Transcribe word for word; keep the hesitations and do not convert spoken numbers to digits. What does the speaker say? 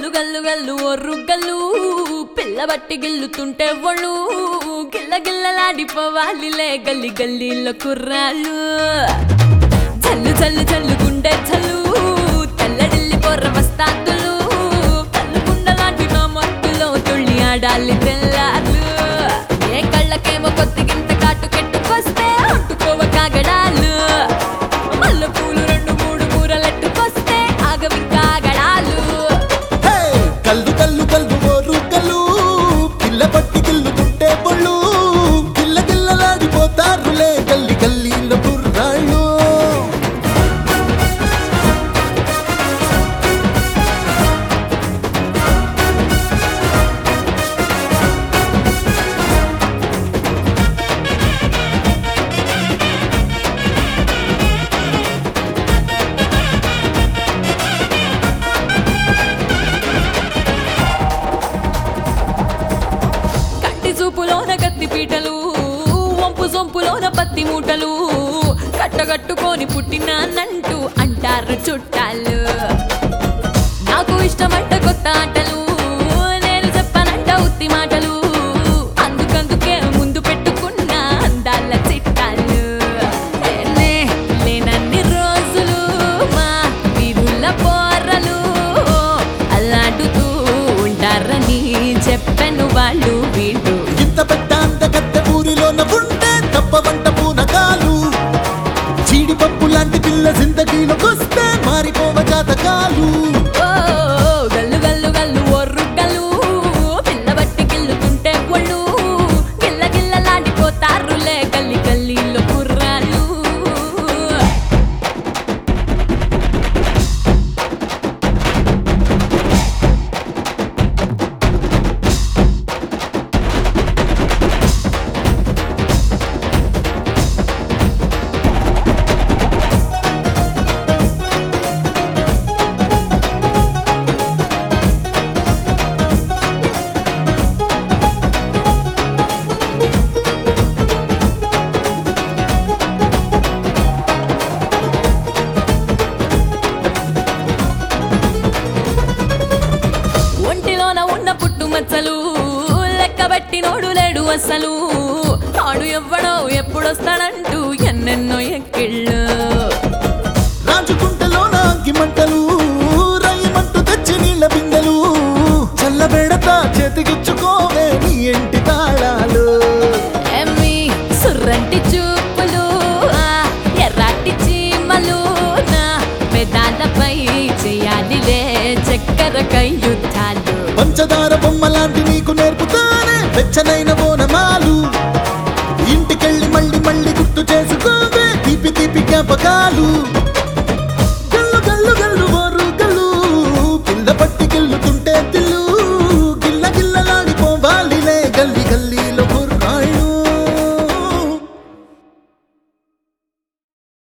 గల్లు గల్లు గల్లు ఒర్రు గల్లు పిల్ల బట్టి గిల్లుతుంటే ఒళ్ళు గిల్ల గిల్లలాడిపోవాలిలే గల్లి గల్లీలో కుర్రాళ్ళు చల్లు చల్లు చల్లు గుండె చల్లు తెల్లడిల్లి పొర్ర వస్తాతులు కళ్ళు గుండలాంటి నా మత్తులో తుళ్ళి ఆడాలి తెల్లారు ఏ కళ్ళకేమో కొద్దిగింత కాటు కెట్టుకొస్తే అంటుకోవ కాగడాలు మల్ల పూలు రెండు మూడు మూరలెట్టుకొస్తే ఆగవి కాగడాలు కల్లు కల్లు కల్లు ఓరు కల్లు పిల్ల పట్టి గిల్లుతుంటే పొళ్ళు గిల్ల గిల్లలాడిపోతారులే గల్లి గల్లీలో కుర్రాళ్ళు చూపులోన కత్తి పీటలు వంపు సొంపులోన పత్తి మూటలు కట్టగట్టుకొని పుట్టినానంటూ అంటారు చుట్టాలు నాకు ఇష్టమంట కొత్త ఆటలు నేను చెప్పనంట ఉత్తి మాటలు అందుకందుకే ముందు పెట్టుకున్న అందాల చిట్టాలు లేనన్ని రోజులు మా వీరుల పోరలు అలాడుతూ ఉంటారని చెప్పను వాళ్ళు వీళ్ళు ఇంత పెద్ద అందగత్త ఊరిలోన ఉంటే తప్పవంట పూనకాలు చీడిపప్పు లాంటి పిల్ల జిందగీలోకొస్తే మారిపోవ జాతకాలు గల్లు గల్లు గల్లు ఒర్రు గల్లు పిల్ల బట్టి గిల్లుతుంటే ఒళ్ళు గిల్ల గిల్లలాడిపోతారులే గల్లి గల్లీలో కుర్రాళ్ళు ఒంటిలోన ఉన్న పుట్టుమచ్చలు లెక్కబెట్టి నోడు లేడు అసలు ఆడు ఎవ్వడో ఎప్పుడొస్తాడంటూ ఎన్నెన్నో ఎక్కిళ్ళు రాజుకుంటలోన అగ్గిమంటలు రయ్యమంటూ తెచ్చి నీళ్ళ బిందెలు చల్లబెడతా చేతికిచ్చుకోవే నీ ఇంటి తాళాలు ఎమ్మి సుర్రంటి చూపులు ఆ ఎర్రాటి చీమలు నా పెదాలపై చేయాలిలే చక్కెర కయ్యుద్ధాలు పంచదార బొమ్మ లాంటి నీకు నేర్పుతానే వెచ్చనైన బోనమాలు ఇంటికెళ్ళి మళ్ళీ మళ్ళీ గుర్తు చేసుకోవే తీపి తీపి జ్ఞాపకాలు